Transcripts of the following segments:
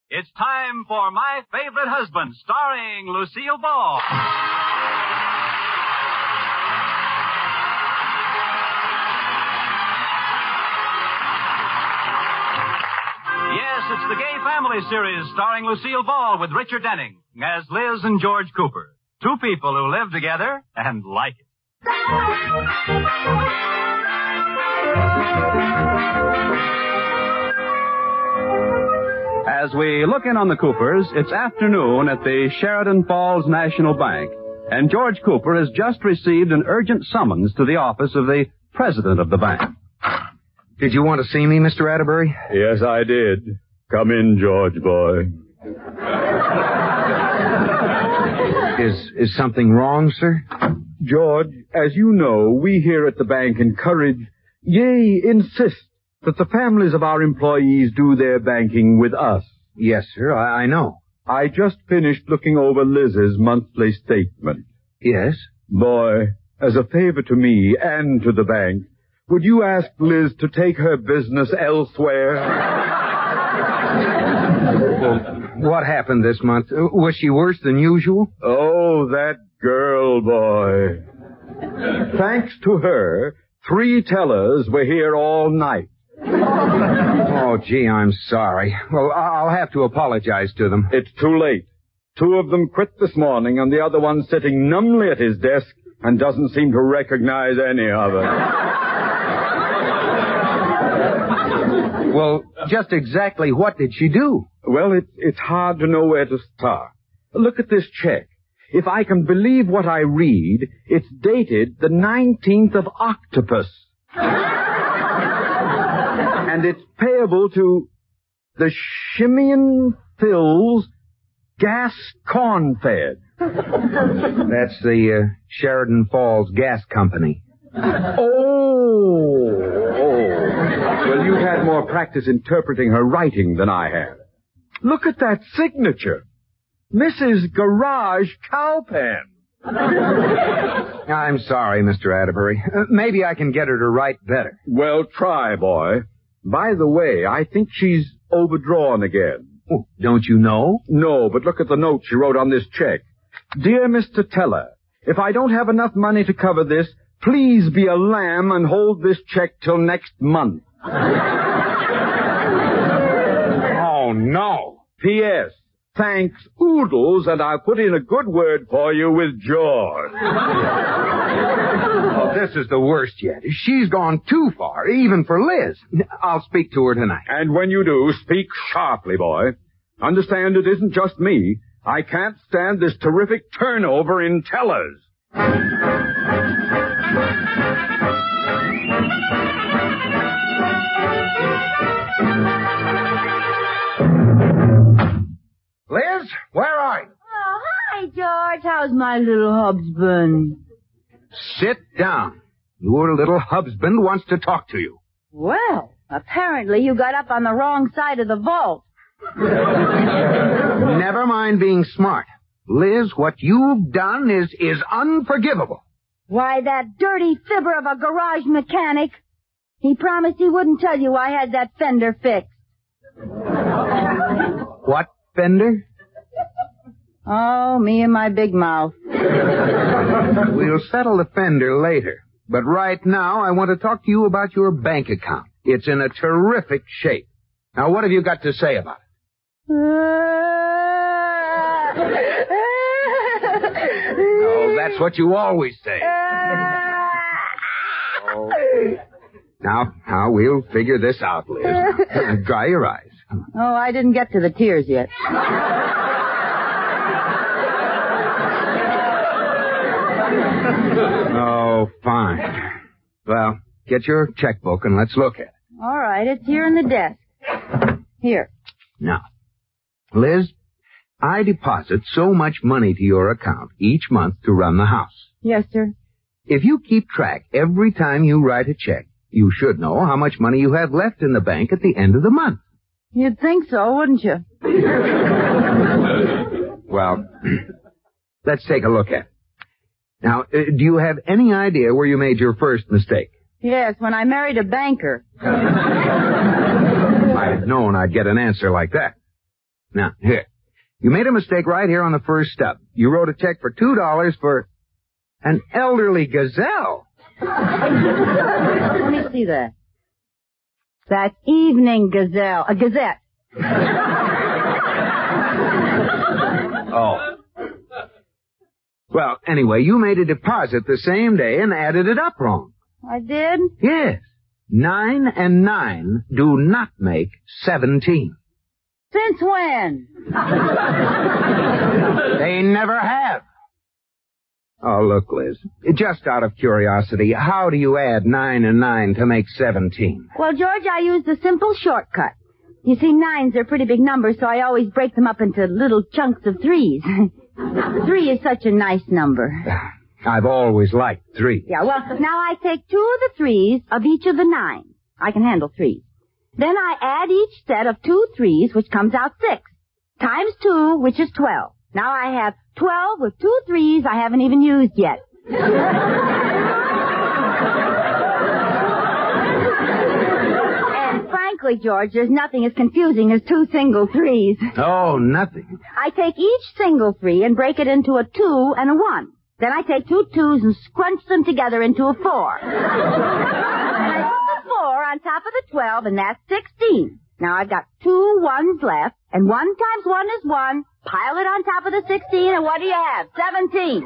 It's time for My Favorite Husband, starring Lucille Ball. Yes, it's the Gay Family series starring Lucille Ball with Richard Denning as Liz and George Cooper. Two people who live together and like it. As we look in on the Coopers, it's afternoon at the Sheridan Falls National Bank, and George Cooper has just received an urgent summons to the office of the president of the bank. Did you want to see me, Mr. Atterbury? Yes, I did. Come in, George boy. Is something wrong, sir? George, as you know, we here at the bank encourage, yea, insist, that the families of our employees do their banking with us. Yes, sir, I know. I just finished looking over Liz's monthly statement. Yes? Boy, as a favor to me and to the bank, would you ask Liz to take her business elsewhere? Well, what happened this month? Was she worse than usual? Oh, that girl, boy. Thanks to her, 3 tellers were here all night. Oh, gee, I'm sorry. Well, I'll have to apologize to them. It's too late. 2 of them quit this morning, and the other one sitting numbly at his desk and doesn't seem to recognize any of it. Well, just exactly what did she do? Well, it's hard to know where to start. Look at this check. If I can believe what I read, it's dated the 19th of Octopus. And it's payable to the Shimeon Phil's Gas Corn-Fed. That's the Sheridan Falls Gas Company. Oh. Well, you've had more practice interpreting her writing than I have. Look at that signature. Mrs. Garage Cowpan. I'm sorry, Mr. Atterbury. Maybe I can get her to write better. Well, try, boy. By the way, I think she's overdrawn again. Oh, don't you know? No, but look at the note she wrote on this check. Dear Mr. Teller, if I don't have enough money to cover this, please be a lamb and hold this check till next month. Oh, no. P.S. Thanks, Oodles, and I'll put in a good word for you with George. Oh, this is the worst yet. She's gone too far, even for Liz. I'll speak to her tonight. And when you do, speak sharply, boy. Understand it isn't just me. I can't stand this terrific turnover in tellers. Liz, where are you? Oh, hi, George. How's my little husband? Sit down. Your little husband wants to talk to you. Well, apparently you got up on the wrong side of the vault. Never mind being smart. Liz, what you've done is unforgivable. Why, that dirty fibber of a garage mechanic. He promised he wouldn't tell you I had that fender fixed. What fender? Oh, me and my big mouth. We'll settle the fender later. But right now, I want to talk to you about your bank account. It's in a terrific shape. Now, what have you got to say about it? Oh, that's what you always say. Oh. Now, we'll figure this out, Liz. Dry your eyes. Oh, I didn't get to the tears yet. Oh, fine. Well, get your checkbook and let's look at it. All right, it's here in the desk. Here. Now, Liz, I deposit so much money to your account each month to run the house. Yes, sir. If you keep track every time you write a check, you should know how much money you have left in the bank at the end of the month. You'd think so, wouldn't you? Well, let's take a look at it. Now, do you have any idea where you made your first mistake? Yes, when I married a banker. I'd known I'd get an answer like that. Now, here. You made a mistake right here on the first step. You wrote a check for $2 for an elderly gazelle. Let me see that. That's Evening Gazelle. A Gazette. Oh. Well, anyway, you made a deposit the same day and added it up wrong. I did? Yes. 9 and 9 do not make 17. Since when? They never have. Oh, look, Liz. Just out of curiosity, how do you add 9 and 9 to make 17? Well, George, I used a simple shortcut. You see, 9s are pretty big numbers, so I always break them up into little chunks of 3s. 3 is such a nice number. I've always liked 3. Yeah, well, now I take 2 of the 3s of each of the 9s. I can handle 3s. Then I add each set of 2 3s, which comes out 6, times 2, which is 12. Now I have 12 with 2 3s I haven't even used yet. And frankly, George, there's nothing as confusing as 2 single 3s. Oh, nothing. I take each single 3 and break it into a 2 and a 1. Then I take 2 2s and scrunch them together into a 4. And I put the 4 on top of the 12, and that's 16. Now I've got 2 1s left, and 1 times 1 is 1. Pile it on top of the 16, and what do you have? 17.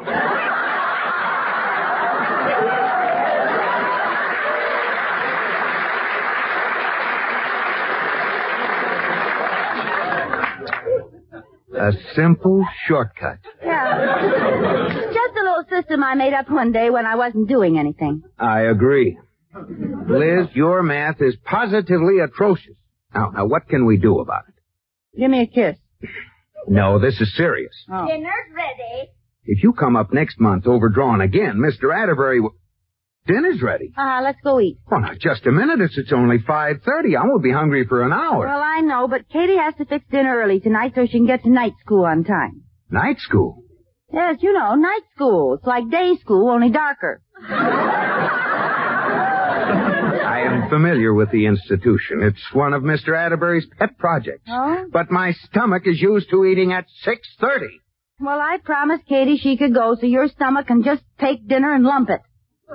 A simple shortcut. Yeah. Just a little system I made up one day when I wasn't doing anything. I agree. Liz, your math is positively atrocious. Now, what can we do about it? Give me a kiss. No, this is serious. Oh. Dinner's ready. If you come up next month overdrawn again, Mr. Atterbury will... Dinner's ready. Let's go eat. Oh, now, just a minute. It's only 5:30. I won't be hungry for an hour. Well, I know, but Katie has to fix dinner early tonight so she can get to night school on time. Night school? Yes, you know, night school. It's like day school, only darker. I am familiar with the institution. It's one of Mr. Atterbury's pet projects. Oh? But my stomach is used to eating at 6:30. Well, I promised Katie she could go so your stomach can just take dinner and lump it.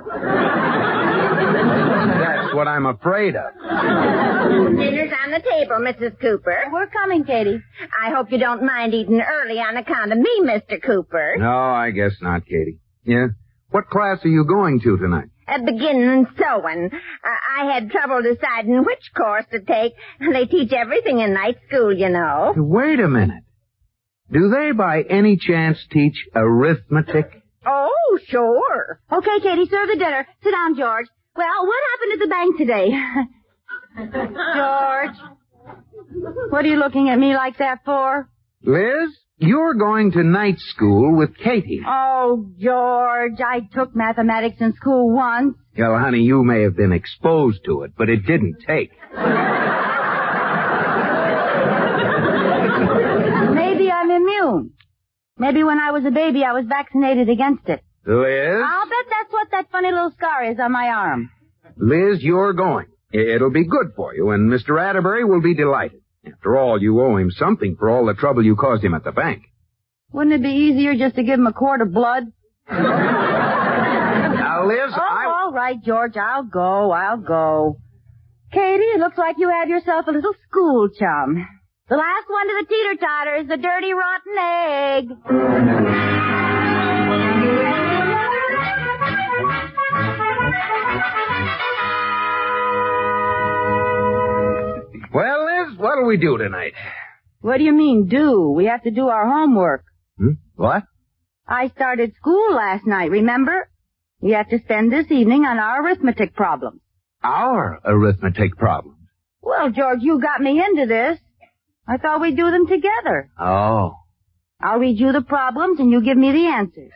That's what I'm afraid of. Dinner's on the table, Mrs. Cooper. We're coming, Katie. I hope you don't mind eating early on account of me, Mr. Cooper. No, I guess not, Katie. Yeah? What class are you going to tonight? Beginning and sewing. I had trouble deciding which course to take. They teach everything in night school, you know. Wait a minute. Do they by any chance teach arithmetic? Oh, sure. Okay, Katie, serve the dinner. Sit down, George. Well, what happened at the bank today? George, what are you looking at me like that for? Liz, you're going to night school with Katie. Oh, George, I took mathematics in school once. Well, honey, you may have been exposed to it, but it didn't take. Maybe I'm immune. Maybe when I was a baby I was vaccinated against it. Liz? I'll bet that's what that funny little scar is on my arm. Liz, you're going. It'll be good for you, and Mr. Atterbury will be delighted. After all, you owe him something for all the trouble you caused him at the bank. Wouldn't it be easier just to give him a quart of blood? Now, Liz, all right, George, I'll go. Katie, it looks like you had yourself a little school chum. The last one to the teeter-totter is the dirty, rotten egg. Well, Liz, what'll we do tonight? What do you mean, do? We have to do our homework. What? I started school last night, remember? We have to spend this evening on our arithmetic problems. Our arithmetic problems? Well, George, you got me into this. I thought we'd do them together. Oh. I'll read you the problems and you give me the answers.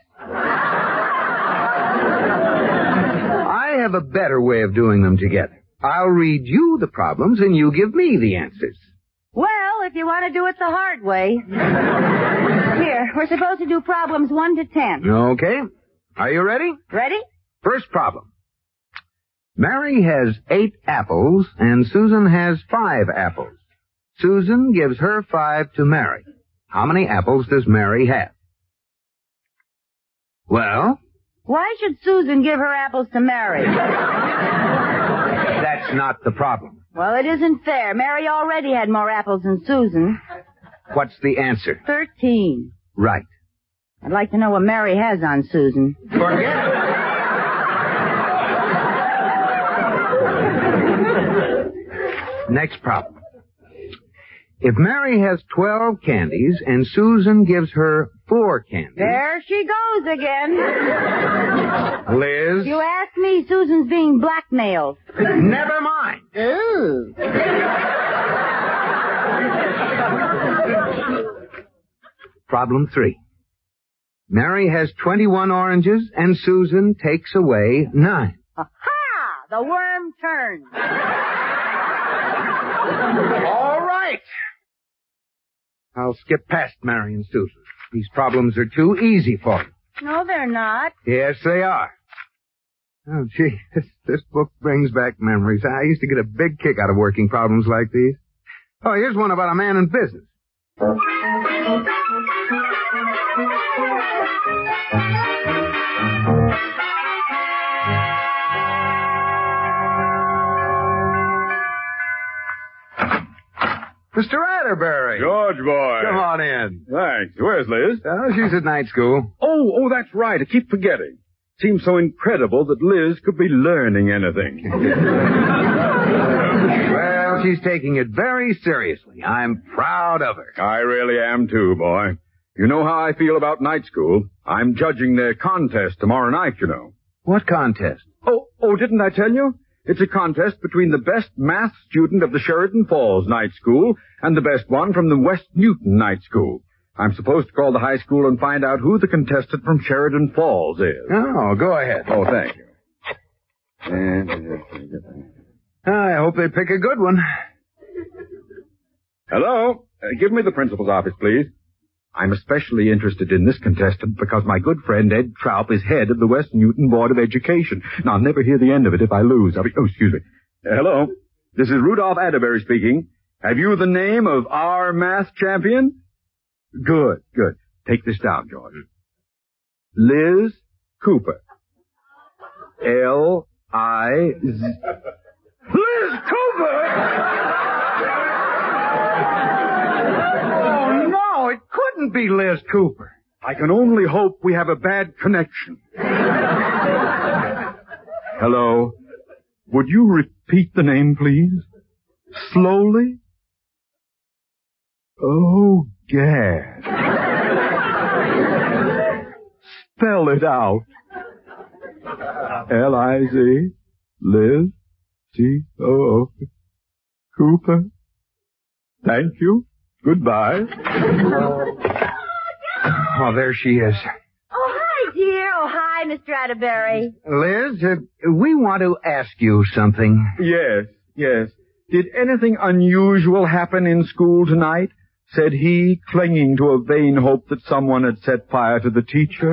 I have a better way of doing them together. I'll read you the problems and you give me the answers. Well, if you want to do it the hard way. Here, we're supposed to do problems 1 to 10. Okay. Are you ready? Ready? First problem. Mary has 8 apples and Susan has 5 apples. Susan gives her 5 to Mary. How many apples does Mary have? Well? Why should Susan give her apples to Mary? That's not the problem. Well, it isn't fair. Mary already had more apples than Susan. What's the answer? 13. Right. I'd like to know what Mary has on Susan. Forget it. Next problem. If Mary has 12 candies and Susan gives her 4 candies... There she goes again. Liz? You asked me, Susan's being blackmailed. Never mind. Ooh. Problem 3. Mary has 21 oranges and Susan takes away 9. Ha! The worm turned. All right. I'll skip past Mary and Susan. These problems are too easy for you. No, they're not. Yes, they are. Oh, gee, this book brings back memories. I used to get a big kick out of working problems like these. Oh, here's one about a man in business. Mr. Atterbury. George boy. Come on in. Thanks. Where's Liz? Oh, she's at night school. Oh, that's right. I keep forgetting. Seems so incredible that Liz could be learning anything. Well, she's taking it very seriously. I'm proud of her. I really am too, boy. You know how I feel about night school. I'm judging their contest tomorrow night, you know. What contest? Oh, didn't I tell you? It's a contest between the best math student of the Sheridan Falls Night School and the best one from the West Newton Night School. I'm supposed to call the high school and find out who the contestant from Sheridan Falls is. Oh, go ahead. Oh, thank you. I hope they pick a good one. Hello? Give me the principal's office, please. I'm especially interested in this contestant because my good friend Ed Troup is head of the West Newton Board of Education. Now, I'll never hear the end of it if I lose. Excuse me. Hello? This is Rudolph Atterbury speaking. Have you the name of our math champion? Good. Take this down, George. Liz Cooper. L-I-Z... Liz Cooper! Oh, no, it couldn't be Liz Cooper. I can only hope we have a bad connection. Hello? Would you repeat the name, please? Slowly? Oh, Gad. Spell it out. L-I-Z, Liz, C-O-O, Cooper. Thank you. Goodbye. Oh, there she is. Oh, hi, dear. Oh, hi, Mr. Atterbury. Liz, we want to ask you something. Yes. Did anything unusual happen in school tonight? Said he, clinging to a vain hope that someone had set fire to the teacher.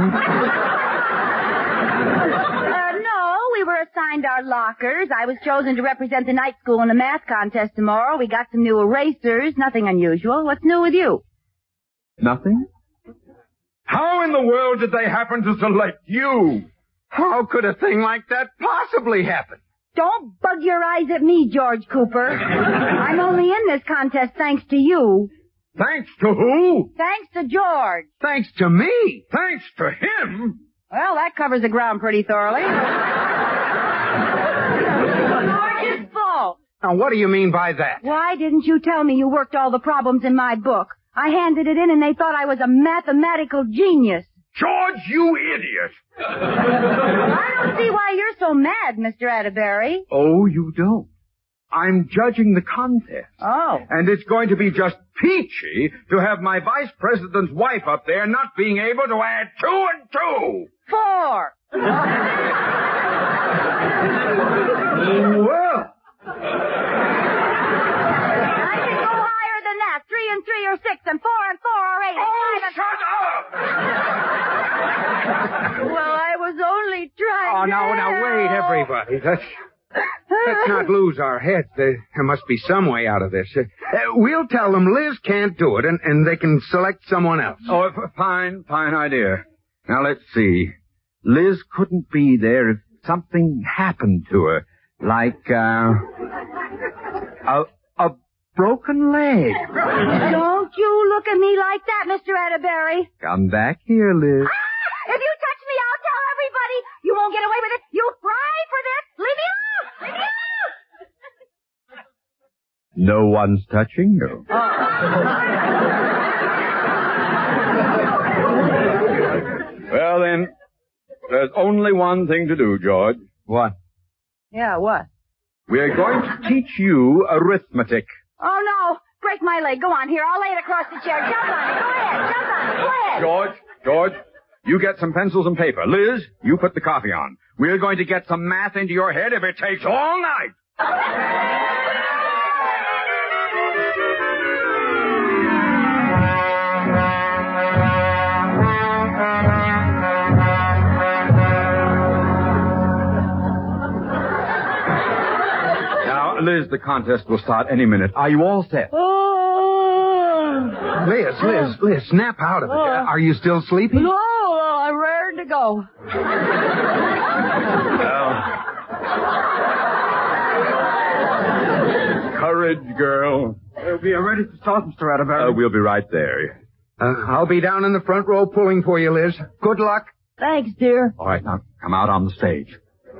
No, we were assigned our lockers. I was chosen to represent the night school in the math contest tomorrow. We got some new erasers. Nothing unusual. What's new with you? Nothing? How in the world did they happen to select you? How could a thing like that possibly happen? Don't bug your eyes at me, George Cooper. I'm only in this contest thanks to you. Thanks to who? Thanks to George. Thanks to me. Thanks to him? Well, that covers the ground pretty thoroughly. George's fault. Now, what do you mean by that? Why didn't you tell me you worked all the problems in my book? I handed it in and they thought I was a mathematical genius. George, you idiot! I don't see why you're so mad, Mr. Atterbury. Oh, you don't? I'm judging the contest. Oh. And it's going to be just peachy to have my vice president's wife up there not being able to add 2 and 2. 4. Well. I can go higher than that. 3 and 3 are 6 and 4 and 4 are 8 and 5 and... Shut up! Well, I was only trying Oh, to now, wait, help. everybody. Let's not lose our heads. There must be some way out of this. We'll tell them Liz can't do it, and they can select someone else. Oh, fine idea. Now, let's see. Liz couldn't be there if something happened to her. Like, a broken leg. Don't you look at me like that, Mr. Atterbury. Come back here, Liz. Ah! If you touch me, I'll tell everybody. You won't get away with it. You'll fry for this. Leave me alone. Leave me alone. No one's touching you. Well, then, there's only one thing to do, George. What? Yeah, what? We're going to teach you arithmetic. Oh, no. Break my leg. Go on, here. I'll lay it across the chair. Jump on it. Go ahead. Jump on it. Go ahead. George, you get some pencils and paper. Liz, you put the coffee on. We're going to get some math into your head if it takes all night. Liz, the contest will start any minute. Are you all set? Liz, snap out of it. Are you still sleepy? No, I'm ready to go. Courage, girl. We are ready to start, Mr. Atterbury. We'll be right there. I'll be down in the front row pulling for you, Liz. Good luck. Thanks, dear. All right, now come out on the stage.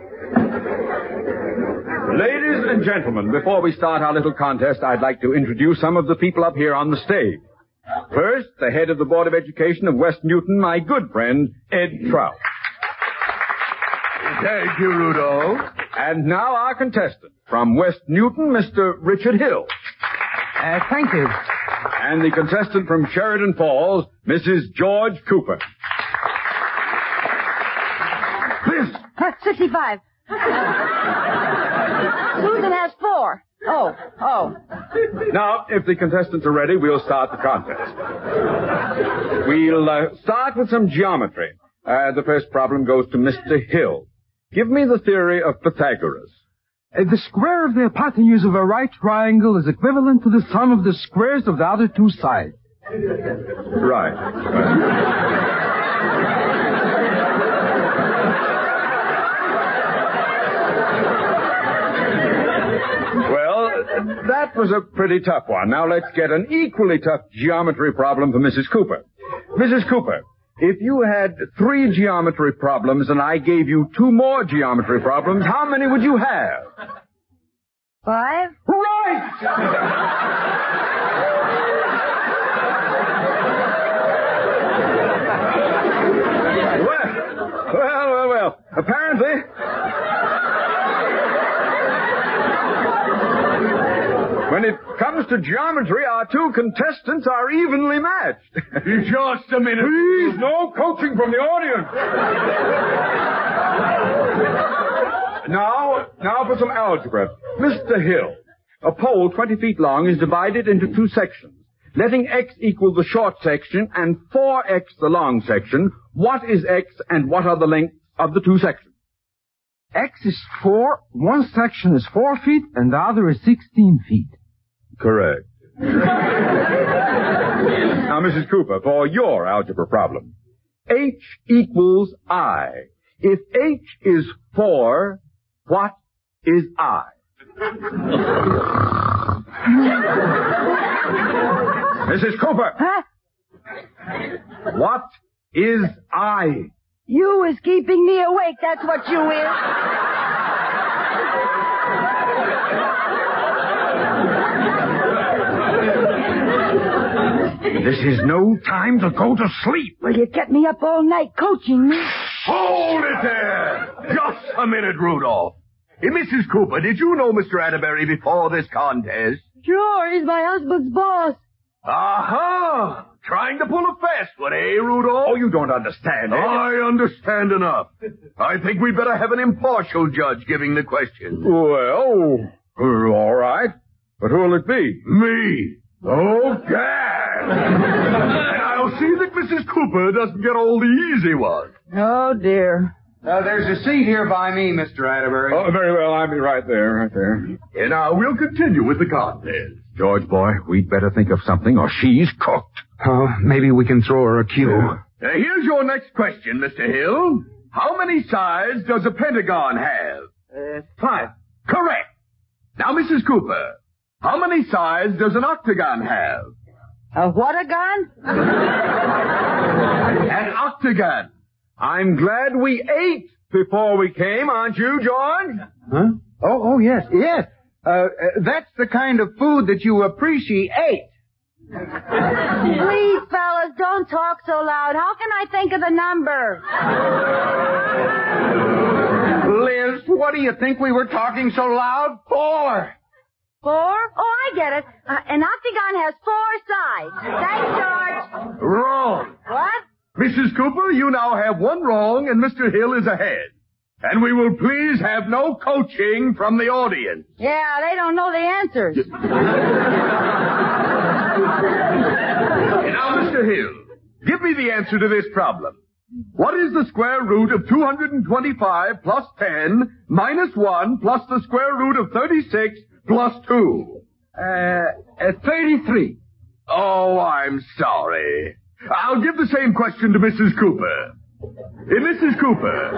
Ladies and gentlemen, before we start our little contest, I'd like to introduce some of the people up here on the stage. First, the head of the Board of Education of West Newton, my good friend, Ed Trout. Thank you, Rudolph. And now our contestant, from West Newton, Mr. Richard Hill. Thank you. And the contestant from Sheridan Falls, Mrs. George Cooper. Liz! 65. Susan has 4. Oh. Now, if the contestants are ready, we'll start the contest. We'll start with some geometry. The first problem goes to Mr. Hill. Give me the theory of Pythagoras. The square of the hypotenuse of a right triangle is equivalent to the sum of the squares of the other two sides. Right. That was a pretty tough one. Now let's get an equally tough geometry problem for Mrs. Cooper. Mrs. Cooper, if you had 3 geometry problems and I gave you 2 more geometry problems, how many would you have? 5? Right! Well. Apparently... when it comes to geometry, our 2 contestants are evenly matched. Just a minute. Please, no coaching from the audience. Now for some algebra. Mr. Hill, a pole 20 feet long is divided into 2 sections. Letting x equal the short section and 4x the long section, what is x and what are the lengths of the 2 sections? X is 4, one section is 4 feet, and the other is 16 feet. Correct. Now, Mrs. Cooper, for your algebra problem. H equals I. If H is 4, what is I? Mrs. Cooper! Huh? What is I? You is keeping me awake, that's what you is. This is no time to go to sleep. Well, you kept me up all night coaching me. Hold it there! Just a minute, Rudolph. Hey, Mrs. Cooper, did you know Mr. Atterbury before this contest? Sure, he's my husband's boss. Aha! Trying to pull a fast one, eh, Rudolph? Oh, you don't understand, eh? I understand enough. I think we'd better have an impartial judge giving the question. Well, all right. But who'll it be? Me. Oh, gad! And I'll see that Mrs. Cooper doesn't get all the easy ones. Oh, dear. There's a seat here by me, Mr. Atterbury. Oh, very well. I'll be right there. And now we'll continue with the contest. George, boy, we'd better think of something or she's cooked. Oh, maybe we can throw her a cue. Here's your next question, Mr. Hill. How many sides does a pentagon have? 5. Correct. Now, Mrs. Cooper, how many sides does an octagon have? A what a gun? An octagon. I'm glad we ate before we came, aren't you, George? Huh? Oh, yes. That's the kind of food that you appreciate. Please, fellas, don't talk so loud. How can I think of the number? Liz, what do you think we were talking so loud for? 4? Oh, I get it. An octagon has 4 sides. Thanks, George. Wrong. What? Mrs. Cooper, you now have one wrong, and Mr. Hill is ahead. And we will please have no coaching from the audience. Yeah, they don't know the answers. Now, Mr. Hill, give me the answer to this problem. What is the square root of 225 plus 10 minus 1 plus the square root of 36 plus 2? 33. Oh, I'm sorry. I'll give the same question to Mrs. Cooper. Mrs. Cooper,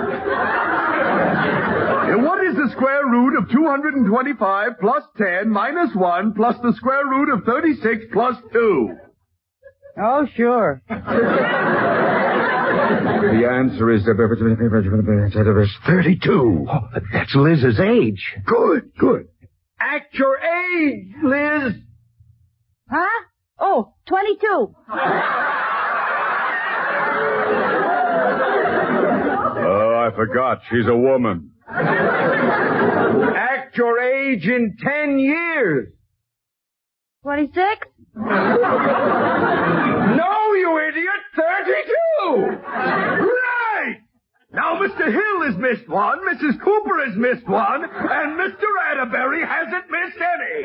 what is the square root of 225 plus 10 minus 1 plus the square root of 36 plus 2? Oh, sure. The answer is 32. Oh, that's Liz's age. Good. Act your age, Liz. Huh? Oh, 22. Oh, I forgot. She's a woman. Act your age in 10 years. 26? No, you idiot! 32! Right! Now, Mr. Hill has missed one, Mrs. Cooper has missed one, and Mr. Atterbury hasn't missed any.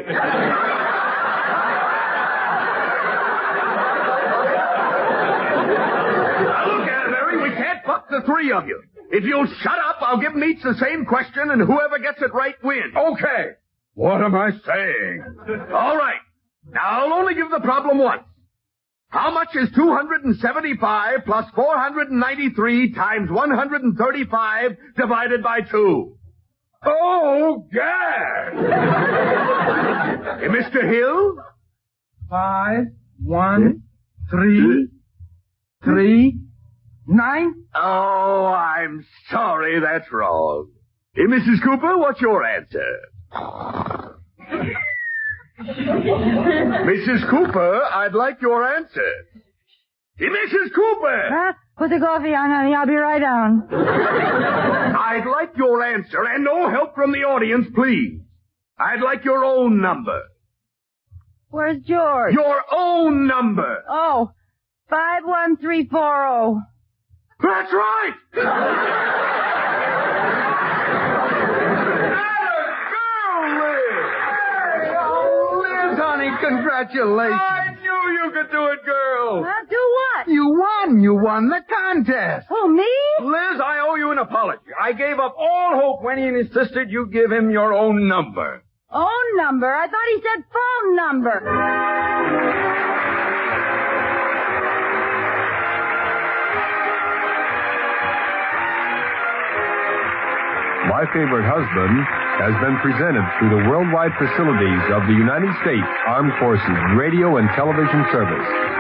Now, look, Atterbury, we can't fuck the three of you. If you'll shut up, I'll give them each the same question, and whoever gets it right wins. Okay. What am I saying? All right. Now, I'll only give the problem once. How much is 275 plus 493 times 135 divided by 2? Oh, gad! Hey, Mr. Hill? 5, 1, 3, 3, 9. Oh, I'm sorry, that's wrong. Hey, Mrs. Cooper, what's your answer? Mrs. Cooper, I'd like your answer. Hey, Mrs. Cooper! Huh? Put the coffee on, honey. I'll be right down. I'd like your answer, and no help from the audience, please. I'd like your own number. Where's George? Your own number. Oh, 51340. That's right! Congratulations. I knew you could do it, girl. Huh? Do what? You won. You won the contest. Oh, me? Liz, I owe you an apology. I gave up all hope when he insisted you give him your own number. Own number? I thought he said phone number. My Favorite Husband has been presented through the worldwide facilities of the United States Armed Forces Radio and Television Service.